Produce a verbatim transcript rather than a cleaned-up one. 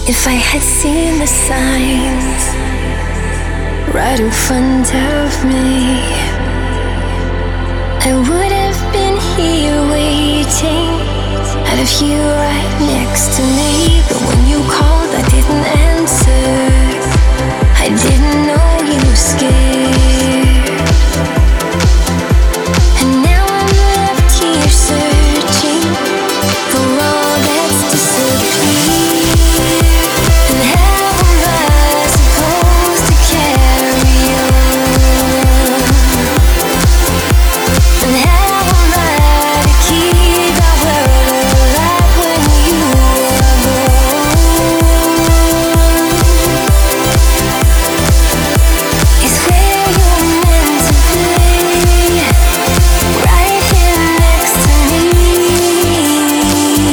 If I had seen the signs right in front of me, I would have been here waiting, had a you right next to me. But when you called, I didn't answer. I didn't know you were scared.